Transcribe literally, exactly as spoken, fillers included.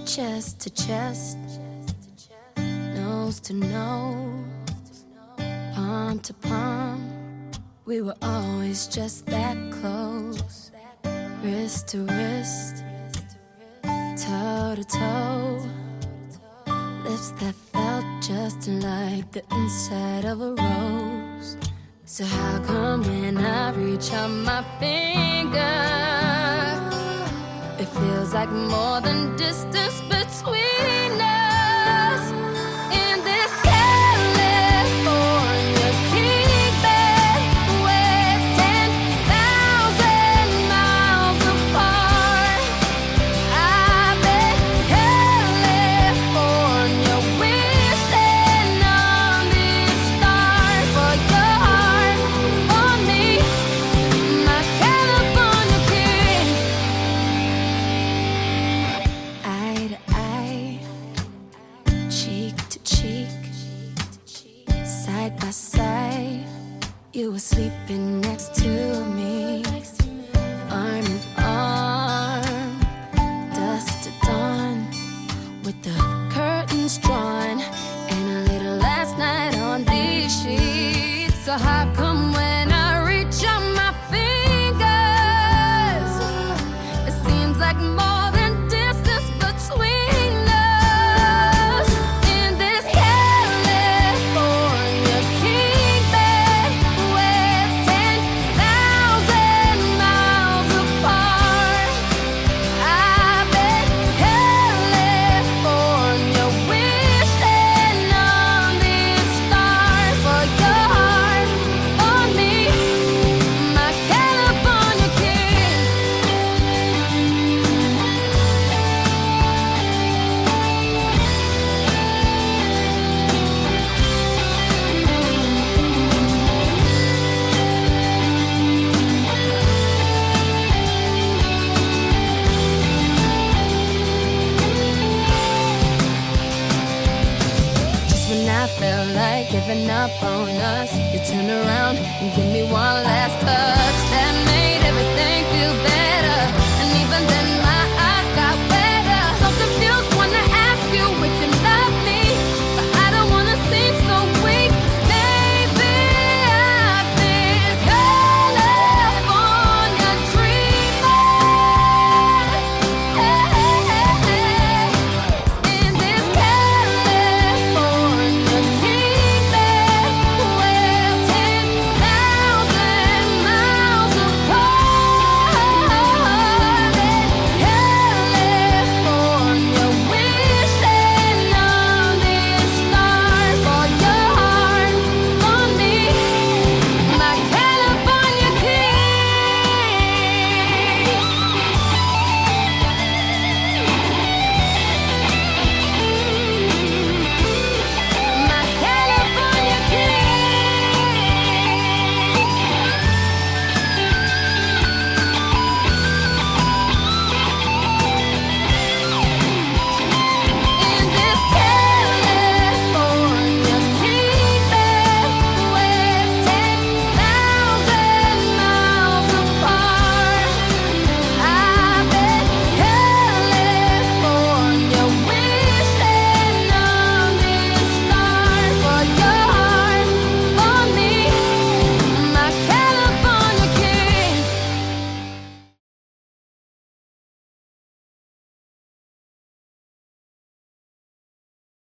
chest to chest, nose to nose, palm to palm. We were always just that close, wrist to wrist, toe to toe, lips that felt just like the inside of a rose. So how come when I reach out my finger, it feels like more than distance between us? In this California king bed, we're ten thousand miles apart. I bet California wishing on these stars for your heart on me, my California king. Eye to eye, cheek to cheek, side by side, you were sleeping next to me, arm in arm, dusk to dawn, with the curtains drawn, and a little last night on these sheets. So how come when I reach out my fingers, it seems like more than distance between us? In this California king bed, we're ten thousand miles apart. I bet California wishing on these stars for your heart on me, my California king. Just when I felt like giving up on us, you turn around and give me one last touch that made everything